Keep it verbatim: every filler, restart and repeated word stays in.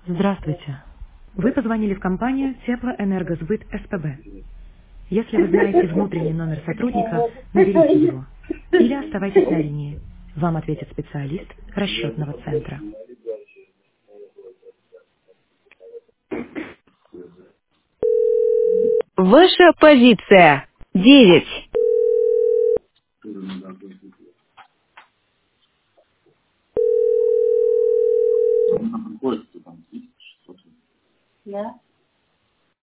Здравствуйте. Вы позвонили в компанию Теплоэнергосбыт СПБ. Если вы знаете внутренний номер сотрудника, наберите его. Или оставайтесь на линии. Вам ответит специалист расчетного центра. Ваша позиция. Девять. Да.